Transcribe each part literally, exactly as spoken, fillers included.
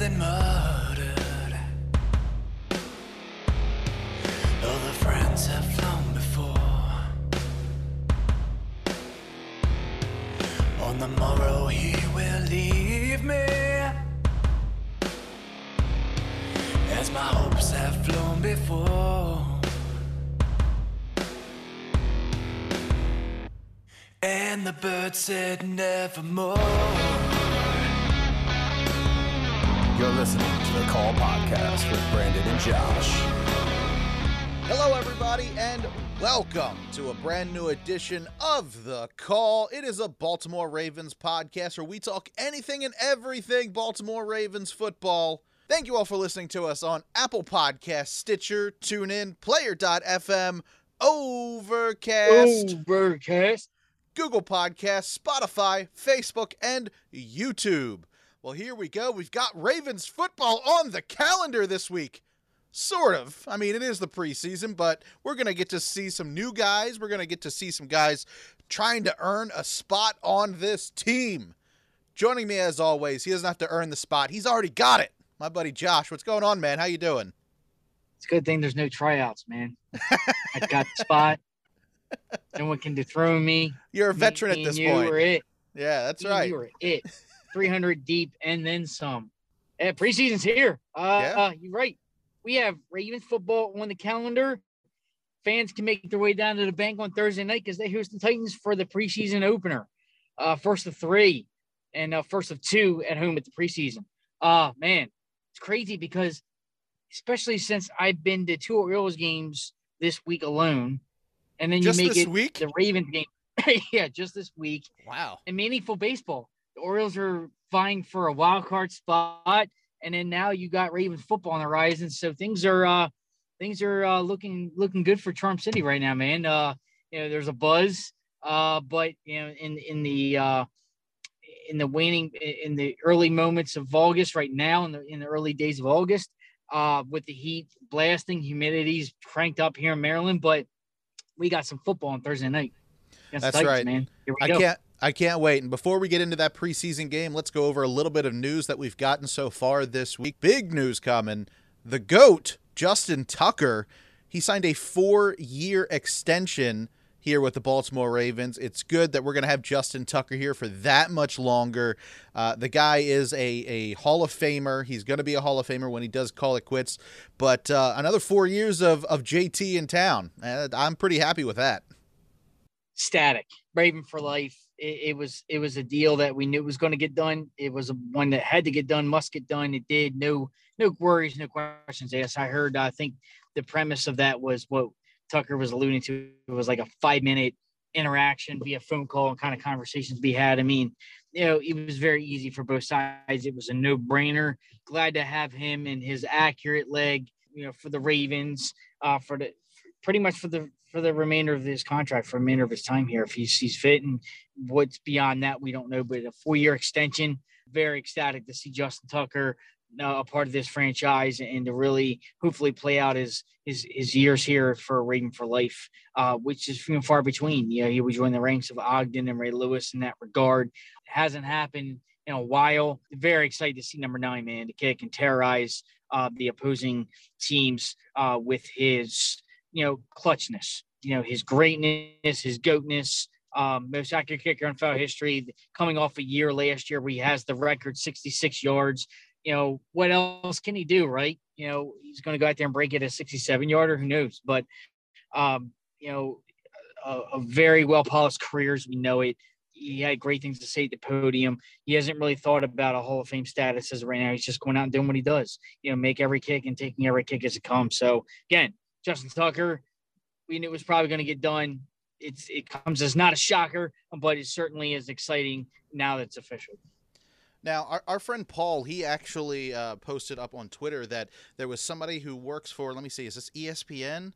been murdered. All the friends have flown before. On the morrow he will leave me, as my hopes have flown before. And the bird said nevermore. You're listening to the Call Podcast with Brandon and Josh. Hello, everybody, and welcome to a brand new edition of The Call. It is a Baltimore Ravens podcast where we talk anything and everything Baltimore Ravens football. Thank you all for listening to us on Apple Podcasts, Stitcher, TuneIn, Player dot f m, Overcast, Overcast, Google Podcasts, Spotify, Facebook, and YouTube. Well, here we go. We've got Ravens football on the calendar this week. Sort of. I mean, it is the preseason, but we're going to get to see some new guys. We're going to get to see some guys trying to earn a spot on this team. Joining me, as always, he doesn't have to earn the spot. He's already got it. My buddy Josh. What's going on, man? How you doing? It's a good thing there's no tryouts, man. I got the spot. No one can dethrone me. You're a veteran me, at this you point. Were it. Yeah, that's Me right. You were it. three hundred deep and then some. Yeah, preseason's here. Uh, Yeah. uh, you're right. We have Ravens football on the calendar. Fans can make their way down to the bank on Thursday night because they host the Titans for the preseason opener. Uh, first of three and uh, first of two at home at the preseason. Uh, man, it's crazy because especially since I've been to two Orioles games this week alone. And then Just you make this it week? the Ravens game. Yeah, just this week. Wow. And meaningful baseball. The Orioles are vying for a wild card spot, and then now you got Ravens football on the horizon. So things are uh, things are uh, looking looking good for Charm City right now, man. Uh, you know, there's a buzz, uh, but you know, in in the uh, in the waning in the early moments of August, right now, in the in the early days of August, uh, with the heat blasting, humidity's cranked up here in Maryland, but we got some football on Thursday night. Against That's the Titans, right, man. Here we I go. can't. I can't wait. And before we get into that preseason game, let's go over a little bit of news that we've gotten so far this week. Big news coming. The GOAT, Justin Tucker, he signed a four-year extension here with the Baltimore Ravens. It's good that we're going to have Justin Tucker here for that much longer. Uh, the guy is a, a Hall of Famer. He's going to be a Hall of Famer when he does call it quits. But uh, another four years of, of J T in town. Uh, I'm pretty happy with that. Static, Raven for life. It, it was it was a deal that we knew was going to get done. It was a one that had to get done, must get done. It did. No no worries, no questions asked. I heard. I think the premise of that was what Tucker was alluding to. It was like a five minute interaction via phone call and kind of conversations we had. I mean, you know, it was very easy for both sides. It was a no brainer. Glad to have him and his accurate leg, you know, for the Ravens, uh, for the pretty much for the for the remainder of his contract, for the remainder of his time here, if he's, he's fit. And what's beyond that, we don't know. But a four-year extension, very ecstatic to see Justin Tucker uh, a part of this franchise and to really hopefully play out his his, his years here for Raven for life, uh, which is few and far between. You know, he would join the ranks of Ogden and Ray Lewis in that regard. It hasn't happened in a while. Very excited to see number nine, man, to kick and terrorize uh, the opposing teams uh, with his – you know, clutchness, you know, his greatness, his goatness, um, most accurate kicker in N F L history, coming off a year last year where he has the record sixty-six yards. You know, what else can he do, right? You know, he's going to go out there and break it a sixty-seven yarder, who knows? But, um, you know, a, a very well-polished career as we know it. He had great things to say at the podium. He hasn't really thought about a Hall of Fame status as of right now. He's just going out and doing what he does, you know, make every kick and taking every kick as it comes. So, again, Justin Tucker, we knew it was probably going to get done. It's It comes as not a shocker, but it certainly is exciting now that it's official. Now, our, our friend Paul, he actually uh, posted up on Twitter that there was somebody who works for, let me see, is this E S P N?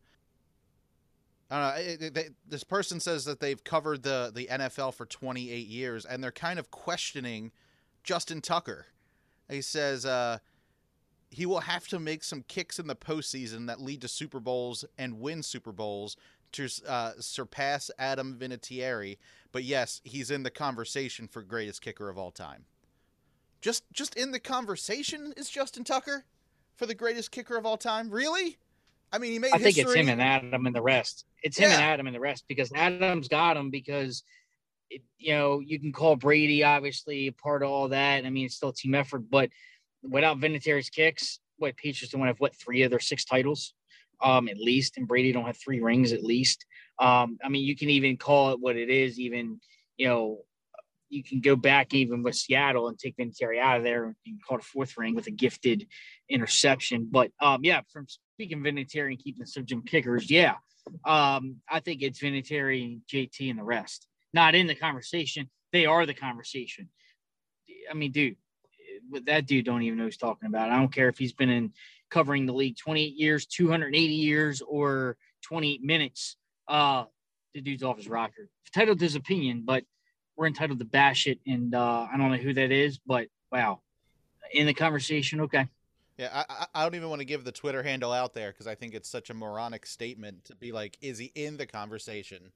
I don't know. It, it, they, this person says that they've covered the, the N F L for twenty-eight years, and they're kind of questioning Justin Tucker. He says uh, he will have to make some kicks in the postseason that lead to Super Bowls and win Super Bowls to uh, surpass Adam Vinatieri. But yes, he's in the conversation for greatest kicker of all time. just just in the conversation is Justin Tucker for the greatest kicker of all time? Really? I mean, he made I think history. it's him and Adam and the rest. It's him Yeah. and Adam and the rest because Adam's got him because, it, you know, you can call Brady obviously a part of all that. I mean, it's still a team effort, but without Vinatieri's kicks, what Patriots don't have what three of their six titles, um, at least, and Brady don't have three rings at least. Um, I mean, you can even call it what it is. Even you know, you can go back even with Seattle and take Vinatieri out of there. You can call it a fourth ring with a gifted interception. But um, yeah, from speaking of Vinatieri and keeping some Jim kickers, yeah, um, I think it's Vinatieri, J T, and the rest. Not in the conversation. They are the conversation. I mean, dude, that dude don't even know who's talking about. I don't care if he's been in covering the league twenty-eight years, two hundred eighty years, or twenty-eight minutes. Uh, the dude's off his rocker. Entitled to his opinion, but we're entitled to bash it. And uh, I don't know who that is, but wow. In the conversation, okay. Yeah, I, I don't even want to give the Twitter handle out there because I think it's such a moronic statement to be like, is he in the conversation?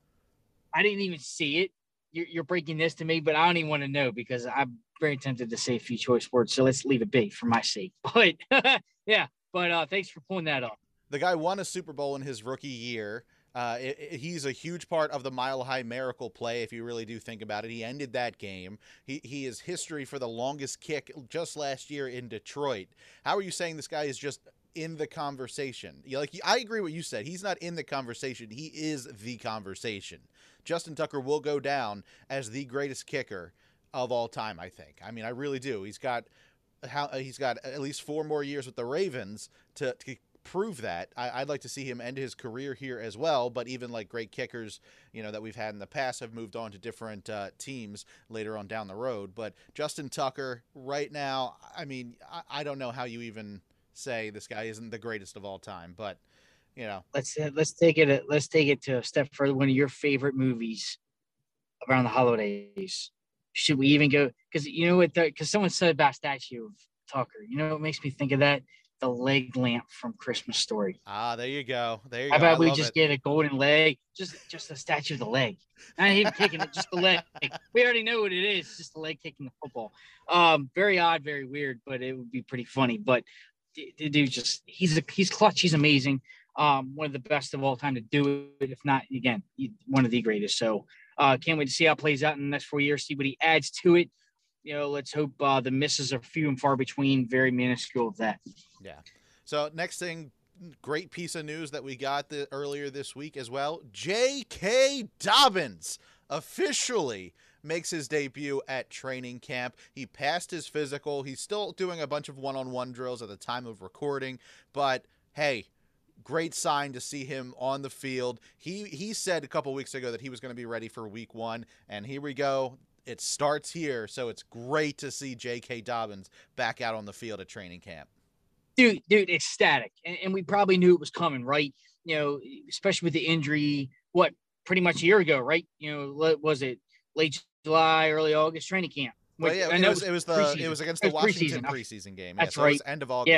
I didn't even see it. You're, you're breaking this to me, but I don't even want to know because I'm very tempted to say a few choice words. So let's leave it be for my sake. But yeah, but uh, thanks for pulling that up. The guy won a Super Bowl in his rookie year. Uh, it, it, he's a huge part of the Mile High Miracle play, if you really do think about it. He ended that game. He he is history for the longest kick just last year in Detroit. How are you saying this guy is just in the conversation? You like I agree with what you said. He's not in the conversation. He is the conversation. Justin Tucker will go down as the greatest kicker of all time, I think. I mean, I really do. He's got how he's got at least four more years with the Ravens to, to prove that. I, I'd like to see him end his career here as well, but even like great kickers, you know, that we've had in the past have moved on to different uh, teams later on down the road. But Justin Tucker right now, I mean, I, I don't know how you even say this guy isn't the greatest of all time, but you know, let's uh, let's take it let's take it to a step further. One of your favorite movies around the holidays. Should we even go? Because you know what? Because someone said about statue of Tucker. You know what makes me think of that? The leg lamp from Christmas Story. Ah, there you go. There you How go. about I we love just it. get a golden leg? Just just a statue of the leg. Not even kicking it, just the leg. We already know what it is. Just the leg kicking the football. Um, very odd, very weird, but it would be pretty funny. But the dude just he's a, he's clutch. He's amazing. Um, one of the best of all time to do it. If not, again, one of the greatest. So uh, can't wait to see how it plays out in the next four years. See what he adds to it. You know, let's hope uh, the misses are few and far between. Very minuscule of that. Yeah. So next thing, great piece of news that we got the, earlier this week as well. J K. Dobbins officially makes his debut at training camp. He passed his physical. He's still doing a bunch of one-on-one drills at the time of recording, but hey, great sign to see him on the field. He he said a couple weeks ago that he was going to be ready for week one, and here we go. It starts here, so it's great to see J K. Dobbins back out on the field at training camp. Dude, dude, ecstatic. And, and we probably knew it was coming, right? You know, especially with the injury, what, pretty much a year ago, right? You know, was it late July, early August training camp? Well, yeah, I it know was, it was the preseason. it was against It the was Washington preseason. preseason game. That's yeah, so right. It was end of August. Yeah.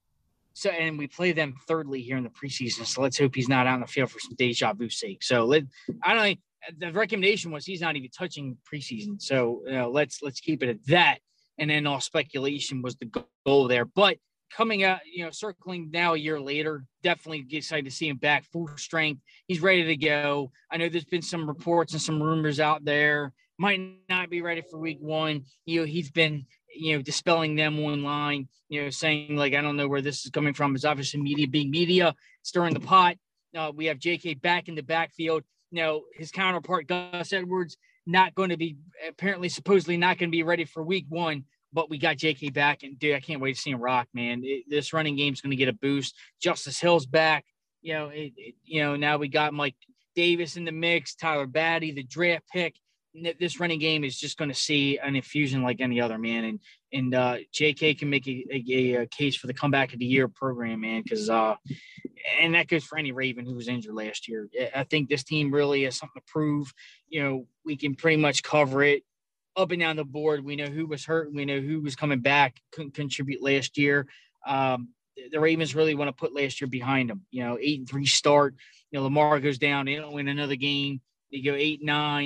So, and we play them thirdly here in the preseason. So let's hope he's not out on the field for some deja vu sake. So let I don't know. The recommendation was he's not even touching preseason. So you know, let's let's keep it at that. And then all speculation was the goal there. But coming out, you know, circling now a year later, definitely excited to see him back full strength. He's ready to go. I know there's been some reports and some rumors out there. Might not be ready for week one. You know, he's been, you know, dispelling them online, you know, saying like, I don't know where this is coming from. It's obviously media being media, stirring the pot. Uh, we have J K back in the backfield. You know, his counterpart, Gus Edwards, not going to be apparently supposedly not going to be ready for week one. But we got J K back, and dude, I can't wait to see him rock, man. It, this running game's going to get a boost. Justice Hill's back. You know, it, it, you know, now we got Mike Davis in the mix, Tyler Batty, the draft pick. This running game is just going to see an infusion like any other, man. And and uh, J K can make a, a, a case for the comeback of the year program, man, because uh, and that goes for any Raven who was injured last year. I think this team really has something to prove. You know, we can pretty much cover it up and down the board. We know who was hurt. We know who was coming back, couldn't contribute last year. Um, the Ravens really want to put last year behind them. You know, eight and three start. You know, Lamar goes down. They don't win another game. They go eight, nine.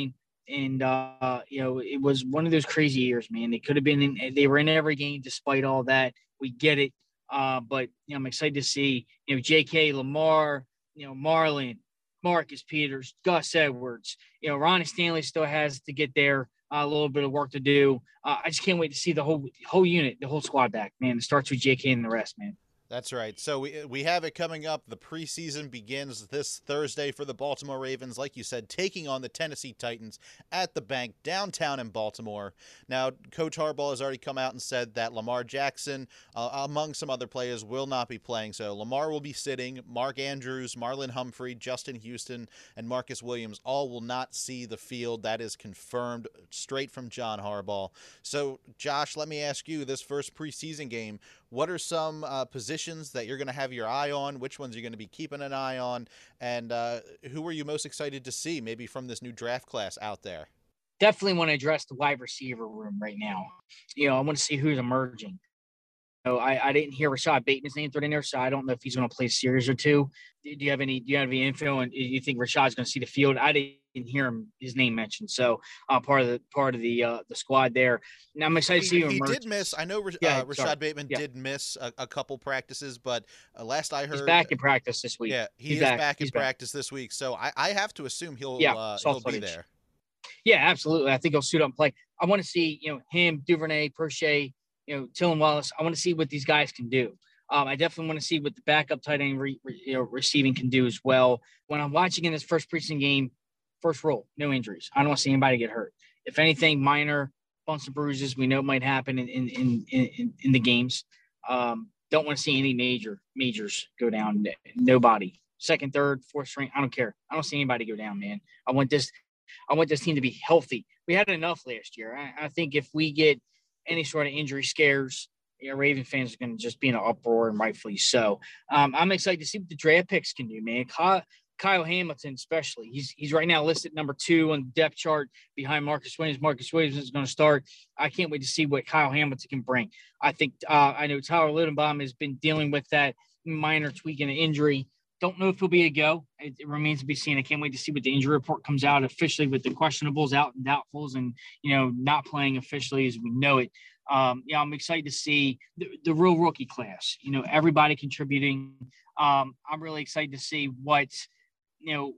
and uh, you know, it was one of those crazy years, man. They could have been in, they were in every game despite all that. We get it. Uh, but you know, I'm excited to see, you know, J K, Lamar, you know, Marlon, Marcus Peters, Gus Edwards. You know, Ronnie Stanley still has to get there. Uh, a little bit of work to do. Uh, I just can't wait to see the whole whole unit, the whole squad back, man. It starts with J K and the rest, man. That's right. So we we have it coming up. The preseason begins this Thursday for the Baltimore Ravens, like you said, taking on the Tennessee Titans at the Bank downtown in Baltimore. Now, Coach Harbaugh has already come out and said that Lamar Jackson, uh, among some other players, will not be playing. So Lamar will be sitting. Mark Andrews, Marlon Humphrey, Justin Houston, and Marcus Williams all will not see the field. That is confirmed straight from John Harbaugh. So, Josh, let me ask you, this first preseason game, what are some uh, positions that you're going to have your eye on? Which ones you're going to be keeping an eye on? And uh, who are you most excited to see maybe from this new draft class out there? Definitely want to address the wide receiver room right now. You know, I want to see who's emerging. You know, I, I didn't hear Rashad Bateman's name thrown in there, so I don't know if he's going to play a series or two. Do you have any? Do you have any info? And do you think Rashad's going to see the field? I didn't hear him his name mentioned. So uh, part of the part of the uh, the squad there. Now I'm excited he, to see him. He emerge. did miss. I know uh, yeah, Rashad sorry. Bateman yeah. did miss a, a couple practices, but uh, last I heard, he's back in practice this week. Yeah, he he's is back, back in he's practice back. this week. So I, I have to assume he'll yeah, uh, he'll footage. be there. Yeah, absolutely. I think he'll suit up and play. I want to see, you know, him, Duvernay, Prochet, you know, Tillon Wallace. I want to see what these guys can do. Um, I definitely want to see what the backup tight end re, re, you know, receiving can do as well. When I'm watching in this first preseason game, first roll, no injuries. I don't want to see anybody get hurt. If anything, minor bumps and bruises we know might happen in in in, in, in the games. Um, don't want to see any major majors go down. Nobody. Second, third, fourth string. I don't care. I don't see anybody go down, man. I want this. I want this team to be healthy. We had enough last year. I, I think if we get any sort of injury scares, you know, Raven fans are going to just be in an uproar, and rightfully so. Um, I'm excited to see what the draft picks can do, man. Kyle, Kyle Hamilton, especially. He's he's right now listed number two on the depth chart behind Marcus Williams. Marcus Williams is going to start. I can't wait to see what Kyle Hamilton can bring. I think uh, I know Tyler Lindenbaum has been dealing with that minor tweak in an injury. Don't know if he'll be a go. It, it remains to be seen. I can't wait to see what the injury report comes out officially with the questionables, out and doubtfuls, and, you know, not playing officially as we know it. Um, yeah, I'm excited to see the, the real rookie class, you know, everybody contributing. Um, I'm really excited to see what, you know,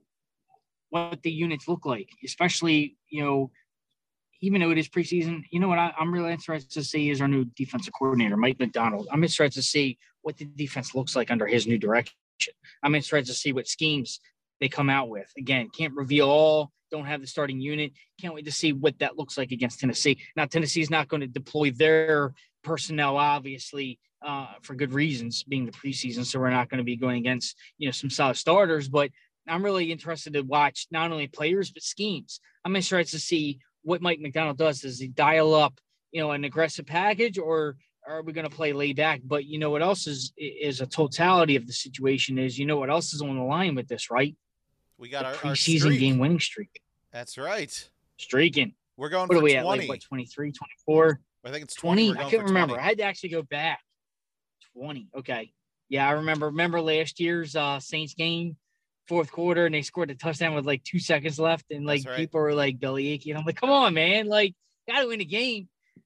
what the units look like, especially, you know, even though it is preseason, you know what I, I'm really interested to see is our new defensive coordinator, Mike McDonald. I'm interested to see what the defense looks like under his new direction. I'm interested to see what schemes they come out with. Again, can't reveal all, don't have the starting unit. Can't wait to see what that looks like against Tennessee. Now, Tennessee's not going to deploy their personnel, obviously, uh, for good reasons, being the preseason. So we're not going to be going against, you know, some solid starters. But I'm really interested to watch not only players, but schemes. I'm interested to see what Mike McDonald does. Does he dial up, you know, an aggressive package, or are we going to play laid back? But you know what else is is a totality of the situation is, you know what else is on the line with this, right? We got the our, preseason our streak. game winning streak. That's right. Streaking. We're going what for are we twenty. at? Like, what, twenty-three, twenty-four? I think it's twenty. twenty? I can't remember. I had to actually go back. twenty. Okay. Yeah, I remember. Remember last year's uh, Saints game, fourth quarter, and they scored a touchdown with like two seconds left, and like right. people were like belly achy, and I'm like, come on, man! Like, gotta win the game.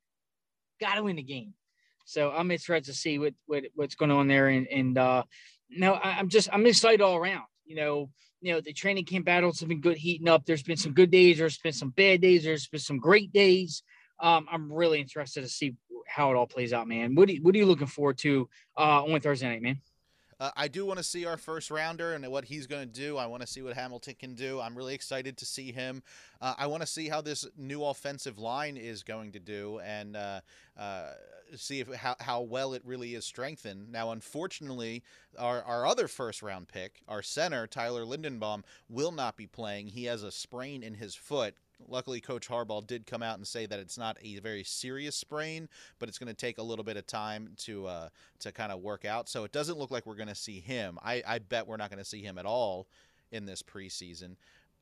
Gotta win the game. So I'm excited to see what, what what's going on there, and and uh, no, I, I'm just I'm excited all around. You know, you know the training camp battles have been good, heating up. There's been some good days. There's been some bad days. There's been some great days. Um, I'm really interested to see how it all plays out, man. What do you, what are you looking forward to uh, on Thursday night, man? Uh, I do want to see our first rounder and what he's going to do. I want to see what Hamilton can do. I'm really excited to see him. Uh, I want to see how this new offensive line is going to do, and uh, uh, see if how, how well it really is strengthened. Now, unfortunately, our, our other first-round pick, our center, Tyler Lindenbaum, will not be playing. He has a sprain in his foot. Luckily, Coach Harbaugh did come out and say that it's not a very serious sprain, but it's going to take a little bit of time to uh, to kind of work out. So it doesn't look like we're going to see him. I, I bet we're not going to see him at all in this preseason.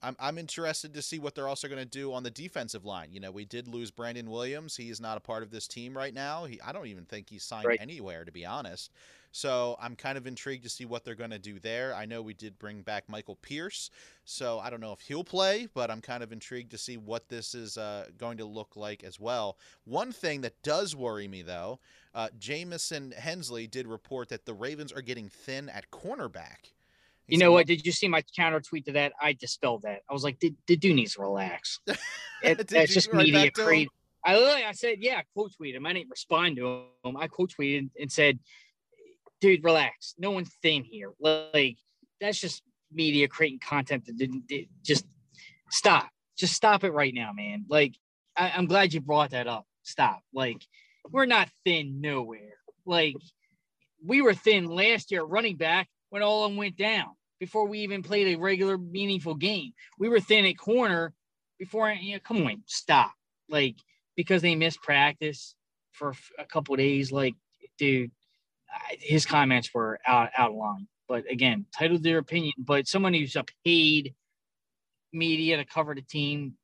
I'm I'm interested to see what they're also going to do on the defensive line. You know, we did lose Brandon Williams. He is not a part of this team right now. He I don't even think he's signed Right. anywhere, to be honest. So I'm kind of intrigued to see what they're going to do there. I know we did bring back Michael Pierce, so I don't know if he'll play, but I'm kind of intrigued to see what this is uh, going to look like as well. One thing that does worry me, though, uh, Jamison Hensley did report that the Ravens are getting thin at cornerback. He You said, know "Well, what? Did you see my counter tweet to that? I dispelled that. I was like, the, the dude needs to relax. It, Did that's you just write media back to him? creep. I literally, I said, yeah, I quote tweeted him. I didn't respond to him. I quote tweeted and said, dude, relax. No one's thin here. Like, that's just media creating content that didn't it, just stop. Just stop it right now, man. Like, I, I'm glad you brought that up. Stop. Like, we're not thin nowhere. Like, we were thin last year at running back when all of them went down before we even played a regular meaningful game. We were thin at corner before, you know, come on, stop. Like, because they missed practice for a couple of days, like, dude, his comments were out, out of line. But again, title their opinion, but someone who's a paid media to cover the team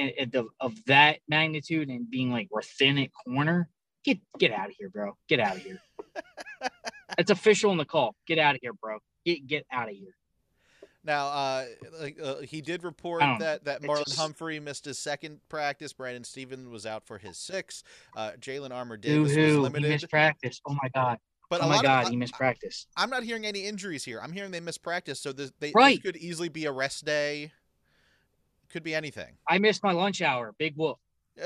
of that magnitude and being like, we're thin at corner, get, get out of here, bro. Get out of here. It's official in the call. Get out of here, bro. Get get out of here. Now, uh, like uh, he did report I don't know. that that It Marlon just- Humphrey missed his second practice. Brandon Stevens was out for his sixth. Uh, Jalen Armour Boo Davis was hoo. He limited. missed practice. Oh my god. But Oh a my lot god. of, He missed practice. I'm not hearing any injuries here. I'm hearing they missed practice, so this, they, Right. this could easily be a rest day. Could be anything. I missed my lunch hour. Big whoop.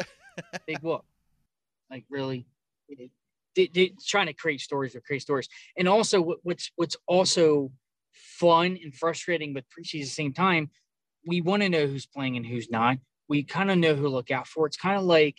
Big whoop. Like really, it, it, it, trying to create stories or create stories. And also, what, what's what's also fun and frustrating with preseason at the same time, we want to know who's playing and who's not. We kind of know who to look out for. It's kind of like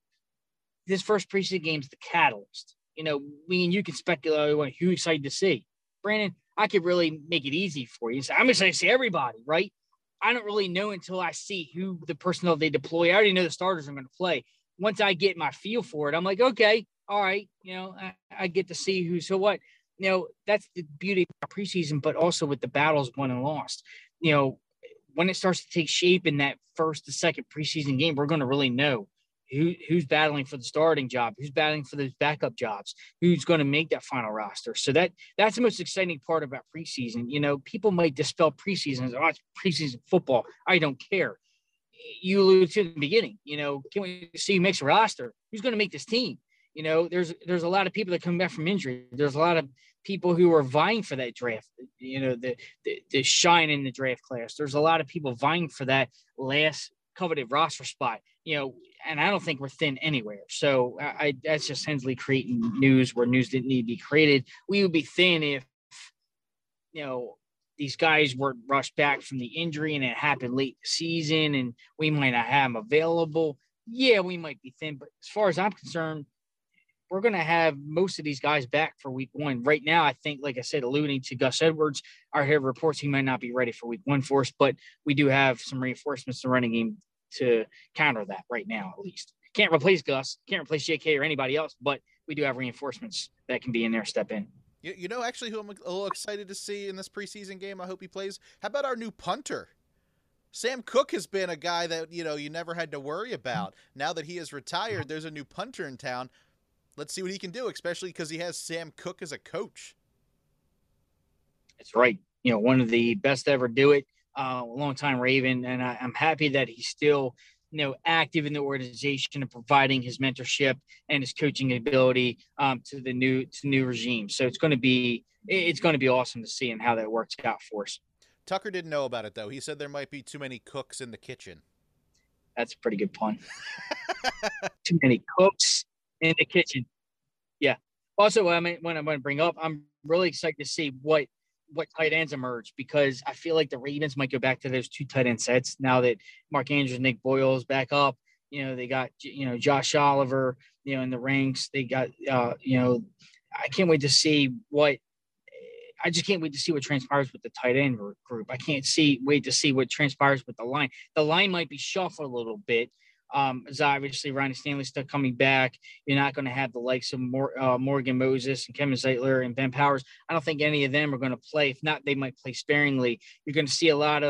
this first preseason game's the catalyst. You know, me and you can speculate on who you're excited to see. Brandon, I could really make it easy for you. So I'm excited to see everybody, right? I don't really know until I see who the personnel they deploy. I already know the starters are going to play. Once I get my feel for it, I'm like, okay, all right, you know, I, I get to see who, so what. You know, that's the beauty of preseason, but also with the battles won and lost. You know, when it starts to take shape in that first to second preseason game, we're going to really know who who's battling for the starting job, who's battling for those backup jobs, who's going to make that final roster. So that that's the most exciting part about preseason. You know, people might dispel preseason as, oh, it's preseason football. I don't care. You alluded to in the beginning, you know, can we see who makes a roster? Who's going to make this team? You know, there's there's a lot of people that come back from injury. There's a lot of people who are vying for that draft, you know, the, the, the shine in the draft class. There's a lot of people vying for that last coveted roster spot, you know, and I don't think we're thin anywhere. So I, I that's just Hensley creating news where news didn't need to be created. We would be thin if, you know, these guys weren't rushed back from the injury and it happened late in the season and we might not have them available. Yeah, we might be thin, but as far as I'm concerned, we're going to have most of these guys back for week one. Right now, I think, like I said, alluding to Gus Edwards, our head reports he might not be ready for week one for us, but we do have some reinforcements in the running game to counter that right now, at least. Can't replace Gus, can't replace J K or anybody else, but we do have reinforcements that can be in there, step in. You, you know, actually, who I'm a little excited to see in this preseason game, I hope he plays. How about our new punter? Sam Cook has been a guy that, you know, you never had to worry about. Now that he is retired, there's a new punter in town. Let's see what he can do, especially because he has Sam Cook as a coach. That's right. You know, one of the best to ever do it, uh, a long time Raven. And I, I'm happy that he's still, you know, active in the organization and providing his mentorship and his coaching ability um, to the new, to new regime. So it's going to be, it's going to be awesome to see and how that works out for us. Tucker didn't know about it, though. He said there might be too many cooks in the kitchen. That's a pretty good pun. Too many cooks in the kitchen. Yeah. Also, I mean, when I'm going to bring up, I'm really excited to see what what tight ends emerge because I feel like the Ravens might go back to those two tight end sets now that Mark Andrews, Nick Boyle's back up. You know, they got, you know, Josh Oliver, you know, in the ranks. They got, uh, you know, I can't wait to see what. I just can't wait to see what transpires with the tight end group. I can't see wait to see what transpires with the line. The line might be shuffled a little bit. Um, as obviously Ronnie Stanley's still coming back. You're not going to have the likes of Mor- uh, Morgan Moses and Kevin Zeitler and Ben Powers. I don't think any of them are going to play. If not, they might play sparingly. You're going to see a lot of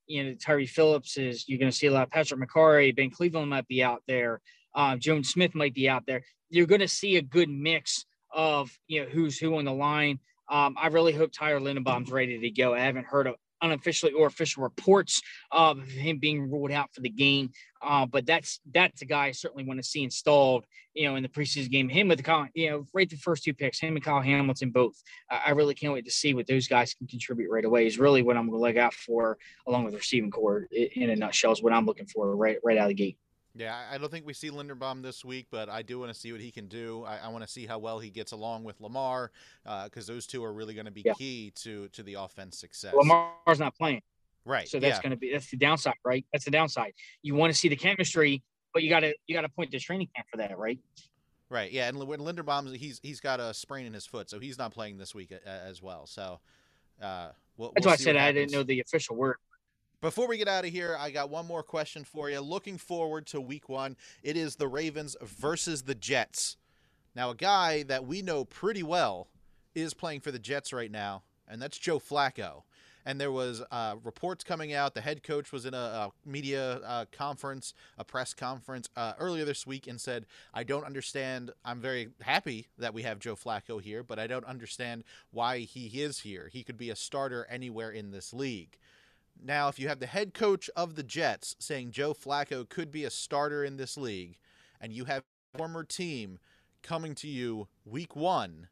you know, Tyree Phillips is, you're going to see a lot of Patrick McCarry, Ben Cleveland might be out there. Um, Jones Smith might be out there. You're going to see a good mix of, you know, who's who on the line. Um, I really hope Tyler Lindenbaum's ready to go. I haven't heard of unofficially or official reports of him being ruled out for the game. Uh, but that's that's a guy I certainly want to see installed, you know, in the preseason game. Him with the, you know, right the first two picks, him and Kyle Hamilton both. I, I really can't wait to see what those guys can contribute right away. Is really what I'm going to look out for, along with the receiving core in a nutshell, is what I'm looking for right right out of the gate. Yeah, I don't think we see Linderbaum this week, but I do want to see what he can do. I, I want to see how well he gets along with Lamar, because uh, those two are really going to be yeah. key to to the offense success. Lamar's not playing, right? So that's yeah. going to be that's the downside, right? That's the downside. You want to see the chemistry, but you got to you got to point to training camp for that, right? Right. Yeah, and when Linderbaum, he's he's got a sprain in his foot, so he's not playing this week as well. So uh, we'll, that's we'll why I see said what I happens. didn't know the official word. Before we get out of here, I got one more question for you. Looking forward to week one, it is the Ravens versus the Jets. Now, a guy that we know pretty well is playing for the Jets right now, and that's Joe Flacco. And there was uh, reports coming out. The head coach was in a, a media uh, conference, a press conference uh, earlier this week and said, I don't understand. I'm very happy that we have Joe Flacco here, but I don't understand why he is here. He could be a starter anywhere in this league. Now, if you have the head coach of the Jets saying Joe Flacco could be a starter in this league, and you have a former team coming to you week one,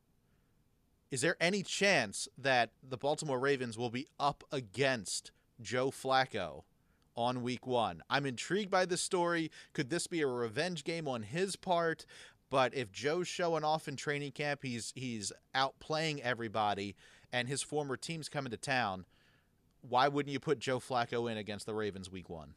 is there any chance that the Baltimore Ravens will be up against Joe Flacco on week one? I'm intrigued by this story. Could this be a revenge game on his part? But if Joe's showing off in training camp, he's he's outplaying everybody, and his former team's coming to town, why wouldn't you put Joe Flacco in against the Ravens week one?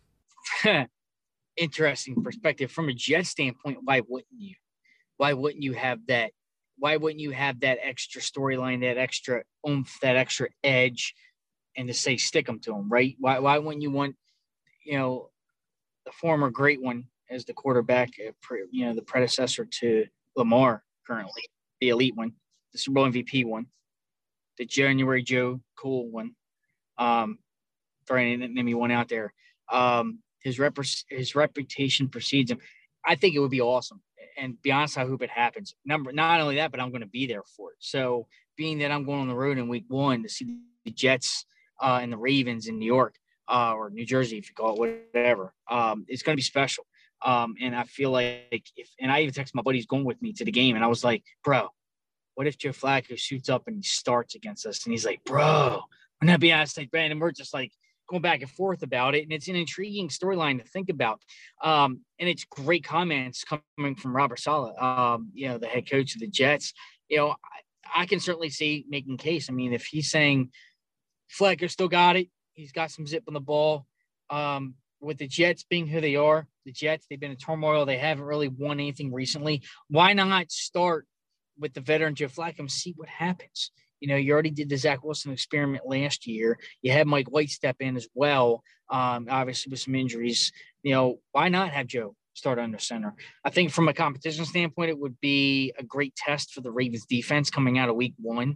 Interesting perspective. From a Jet standpoint, why wouldn't you? Why wouldn't you have that? Why wouldn't you have that extra storyline, that extra oomph, that extra edge, and to say stick them to him, right? Why why wouldn't you want, you know, the former great one as the quarterback, you know, the predecessor to Lamar currently, the elite one, the Super Bowl M V P one, the January Joe Cool one. Um, throwing name one out there. Um, his rep his reputation precedes him. I think it would be awesome. And be honest, I hope it happens. Number not only that, but I'm going to be there for it. So being that I'm going on the road in week one to see the Jets uh, and the Ravens in New York uh, or New Jersey, if you call it whatever, um, it's going to be special. Um, and I feel like if and I even texted my buddies going with me to the game, and I was like, bro, what if Joe Flacco shoots up and he starts against us? And he's like, bro. And that'd be honest, like, and we're just like going back and forth about it. And it's an intriguing storyline to think about. Um, and it's great comments coming from Robert Saleh, um, you know, the head coach of the Jets. You know, I, I can certainly see making case. I mean, if he's saying Flacco still got it, he's got some zip on the ball. Um, with the Jets being who they are, the Jets, they've been in turmoil. They haven't really won anything recently. Why not start with the veteran Joe Flacco and see what happens? You know, you already did the Zach Wilson experiment last year. You had Mike White step in as well, um, obviously with some injuries. You know, why not have Joe start under center? I think from a competition standpoint, it would be a great test for the Ravens defense coming out of week one.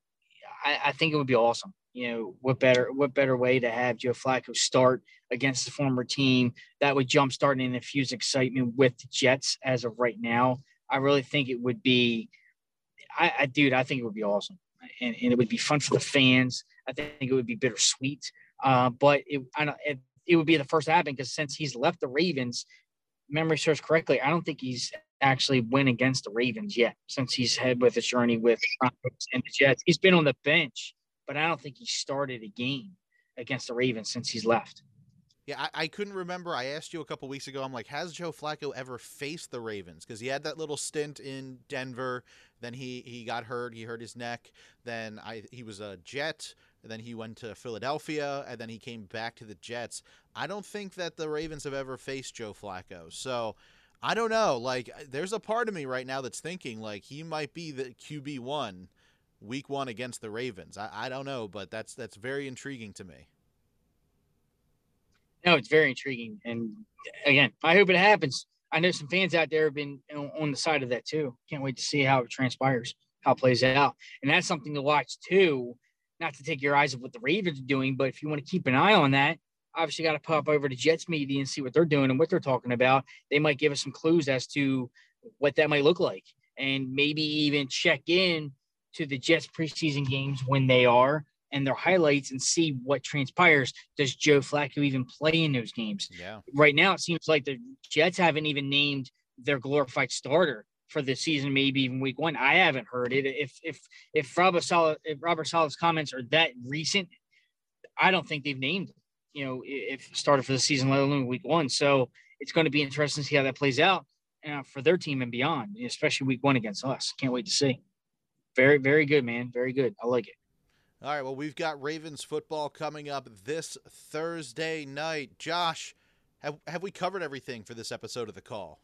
I, I think it would be awesome. You know, what better what better way to have Joe Flacco start against the former team that would jumpstart and infuse excitement with the Jets as of right now. I really think it would be I, I dude, I think it would be awesome. And, and it would be fun for the fans. I think it would be bittersweet, uh, but it, I don't, it, it would be the first to happen because since he's left the Ravens, memory serves correctly, I don't think he's actually win against the Ravens yet since he's had with his journey with and the Jets. He's been on the bench, but I don't think he started a game against the Ravens since he's left. Yeah, I, I couldn't remember. I asked you a couple weeks ago. I'm like, has Joe Flacco ever faced the Ravens? Because he had that little stint in Denver. Then he, he got hurt. He hurt his neck. Then I he was a Jet. And then he went to Philadelphia. And then he came back to the Jets. I don't think that the Ravens have ever faced Joe Flacco. So I don't know. Like, there's a part of me right now that's thinking, like, he might be the Q B one week one against the Ravens. I, I don't know, but that's that's very intriguing to me. No, it's very intriguing. And again, I hope it happens. I know some fans out there have been on the side of that too. Can't wait to see how it transpires, how it plays out. And that's something to watch too, not to take your eyes off what the Ravens are doing, but if you want to keep an eye on that, obviously got to pop over to Jets media and see what they're doing and what they're talking about. They might give us some clues as to what that might look like, and maybe even check in to the Jets preseason games when they are and their highlights and see what transpires. Does Joe Flacco even play in those games? Yeah. Right now, it seems like the Jets haven't even named their glorified starter for the season, maybe even week one. I haven't heard it. If if if Robert Saleh, if Robert Saleh's comments are that recent, I don't think they've named, you know, if started for the season, let alone week one. So it's going to be interesting to see how that plays out uh, for their team and beyond, especially week one against us. Can't wait to see. Very, very good, man. Very good. I like it. All right, well, we've got Ravens football coming up this Thursday night. Josh, have have we covered everything for this episode of The Call?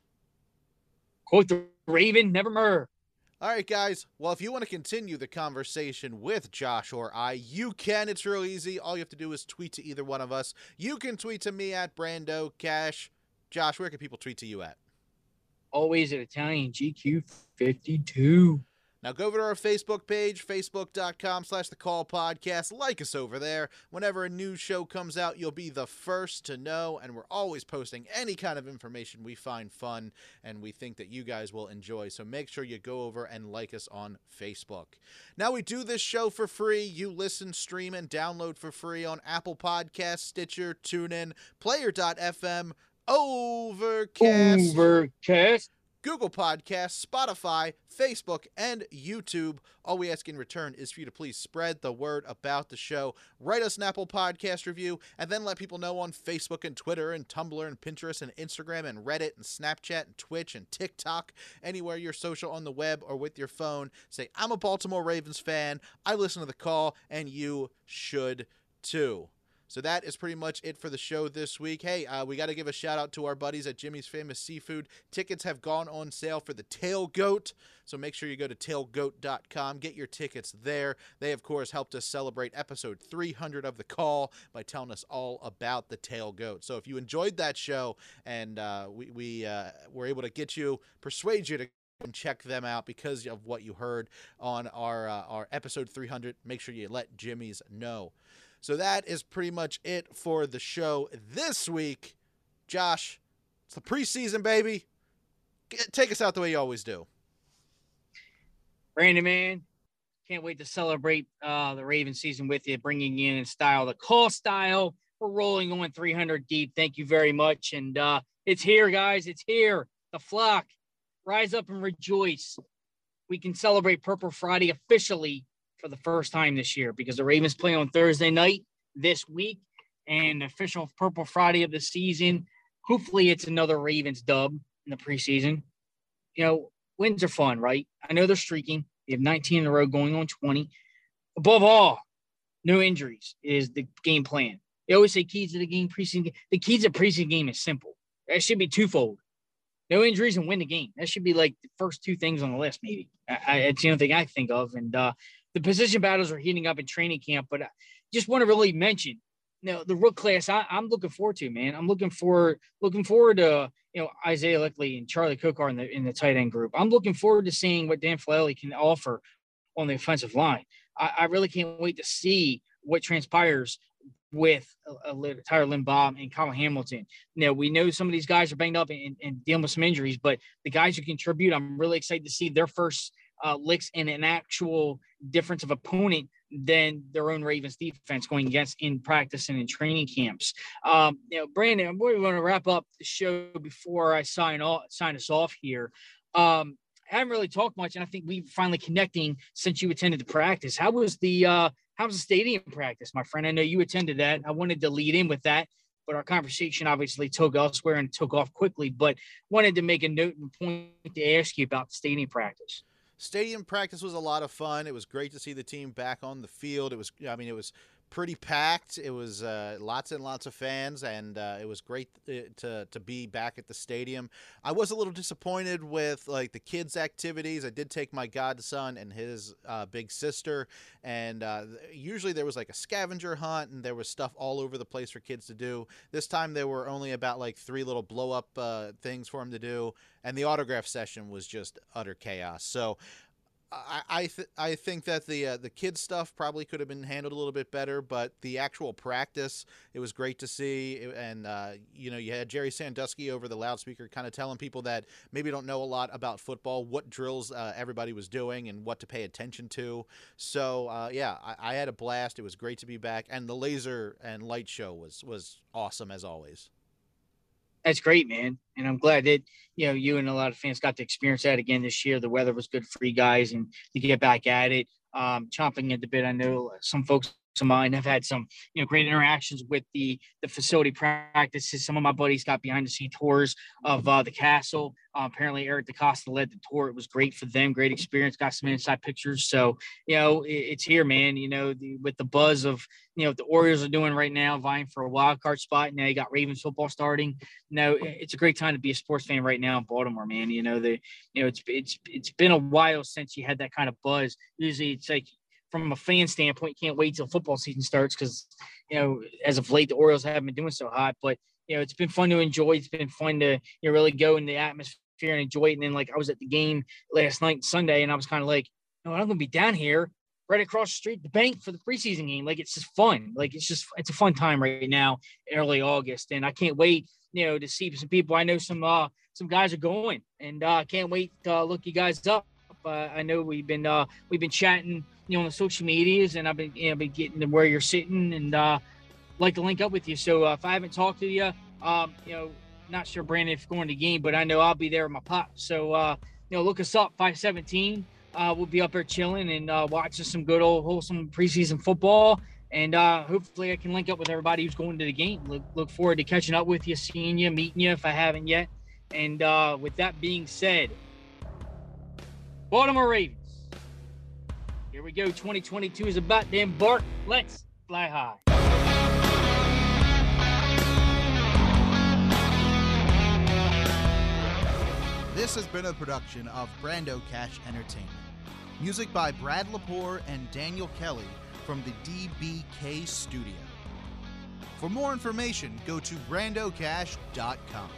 Quote the Raven, never murder. All right, guys. Well, if you want to continue the conversation with Josh or I, you can. It's real easy. All you have to do is tweet to either one of us. You can tweet to me at Brando Cash. Josh, where can people tweet to you at? Always at Italian G Q fifty-two. Now go over to our Facebook page, facebook.com slash the call podcast. Like us over there. Whenever a new show comes out, you'll be the first to know. And we're always posting any kind of information we find fun and we think that you guys will enjoy. So make sure you go over and like us on Facebook. Now we do this show for free. You listen, stream, and download for free on Apple Podcasts, Stitcher, TuneIn, Player dot f m, Overcast. Overcast. Google Podcasts, Spotify, Facebook, and YouTube. All we ask in return is for you to please spread the word about the show. Write us an Apple Podcast review, and then let people know on Facebook and Twitter and Tumblr and Pinterest and Instagram and Reddit and Snapchat and Twitch and TikTok, anywhere you're social on the web or with your phone. Say, I'm a Baltimore Ravens fan, I listen to The Call, and you should too. So that is pretty much it for the show this week. Hey, uh, we got to give a shout out to our buddies at Jimmy's Famous Seafood. Tickets have gone on sale for the Tailgoat, so make sure you go to tailgoat dot com. Get your tickets there. They, of course, helped us celebrate episode three hundred of The Call by telling us all about the Tailgoat. So if you enjoyed that show and uh, we, we uh, were able to get you, persuade you to and check them out because of what you heard on our uh, our episode three hundred, make sure you let Jimmy's know. So that is pretty much it for the show this week. Josh, it's the preseason, baby. Get, take us out the way you always do. Brandon, man, can't wait to celebrate uh, the Raven season with you, bringing in in style, the call style. We're rolling on three hundred deep. Thank you very much. And uh, it's here, guys. It's here. The flock. Rise up and rejoice. We can celebrate Purple Friday officially for the first time this year because the Ravens play on Thursday night this week and the official Purple Friday of the season. Hopefully it's another Ravens dub in the preseason. You know, wins are fun, right? I know they're streaking. They have nineteen in a row going on twenty. Above all, no injuries is the game plan. They always say keys to the game preseason. The keys to preseason game is simple. That should be twofold. No injuries and win the game. That should be like the first two things on the list, maybe. I, I, it's the only thing I think of. And uh, the position battles are heating up in training camp. But I just want to really mention, you know, the rook class I, I'm looking forward to, man. I'm looking forward looking forward to, you know, Isaiah Lickley and Charlie Kokar in the in the tight end group. I'm looking forward to seeing what Dan Filelli can offer on the offensive line. I, I really can't wait to see what transpires with uh, Tyler Linbaum and Kyle Hamilton. You know, we know some of these guys are banged up and, and dealing with some injuries, but the guys who contribute, I'm really excited to see their first uh, licks in an actual difference of opponent than their own Ravens defense going against in practice and in training camps. Um, you know, Brandon, we want to wrap up the show before I sign off, sign us off here. Um, I haven't really talked much, and I think we're finally connecting since you attended the practice. How was the uh, how was the stadium practice, my friend? I know you attended that. I wanted to lead in with that, but our conversation obviously took elsewhere and took off quickly. But wanted to make a note and point to ask you about the stadium practice. Stadium practice was a lot of fun. It was great to see the team back on the field. It was, I mean, it was pretty packed. It was uh, lots and lots of fans, and uh, it was great to to be back at the stadium. I was a little disappointed with like the kids' activities. I did take my godson and his uh, big sister, and uh, usually there was like a scavenger hunt, and there was stuff all over the place for kids to do. This time there were only about like three little blow up uh, things for them to do, and the autograph session was just utter chaos. So I I, th- I think that the uh, the kids stuff probably could have been handled a little bit better, but the actual practice, it was great to see. And uh, you know, you had Jerry Sandusky over the loudspeaker, kind of telling people that maybe don't know a lot about football, what drills uh, everybody was doing and what to pay attention to. So uh, yeah, I, I had a blast. It was great to be back, and the laser and light show was was awesome as always. That's great, man. And I'm glad that, you know, you and a lot of fans got to experience that again this year. The weather was good for you guys and to get back at it. Um, chomping at the bit. I know some folks of mine have had some, you know, great interactions with the, the facility practices. Some of my buddies got behind the scene tours of uh, the castle. Uh, apparently Eric DaCosta led the tour. It was great for them. Great experience. Got some inside pictures. So, you know, it, it's here, man, you know, the, with the buzz of, you know, what the Orioles are doing right now, vying for a wild card spot. Now you got Ravens football starting. No, it's a great time to be a sports fan right now in Baltimore, man. You know, the, you know, it's, it's, it's been a while since you had that kind of buzz. Usually it's like, from a fan standpoint, you can't wait till football season starts because, you know, as of late, the Orioles haven't been doing so hot. But, you know, it's been fun to enjoy. It's been fun to, you know, really go in the atmosphere and enjoy it. And then, like, I was at the game last night, Sunday, and I was kind of like, no, I'm going to be down here right across the street, the bank for the preseason game. Like, it's just fun. Like, it's just, it's a fun time right now, early August. And I can't wait, you know, to see some people. I know some, uh, some guys are going, and I uh, can't wait to uh, look you guys up. Uh, I know we've been, uh, we've been chatting, you know, on the social medias, and I've been, you know, been getting to where you're sitting, and uh, like to link up with you. So uh, if I haven't talked to you, um, you know, not sure Brandon if going to the game, but I know I'll be there with my pop. So uh, you know, look us up, five seventeen. Uh, we'll be up there chilling and uh, watching some good old wholesome preseason football, and uh, hopefully I can link up with everybody who's going to the game. Look, look forward to catching up with you, seeing you, meeting you if I haven't yet. And uh, with that being said, Baltimore Ravens. Here we go. twenty twenty-two is about to embark. Let's fly high. This has been a production of Brando Cash Entertainment. Music by Brad Lepore and Daniel Kelly from the D B K Studio. For more information, go to brando cash dot com.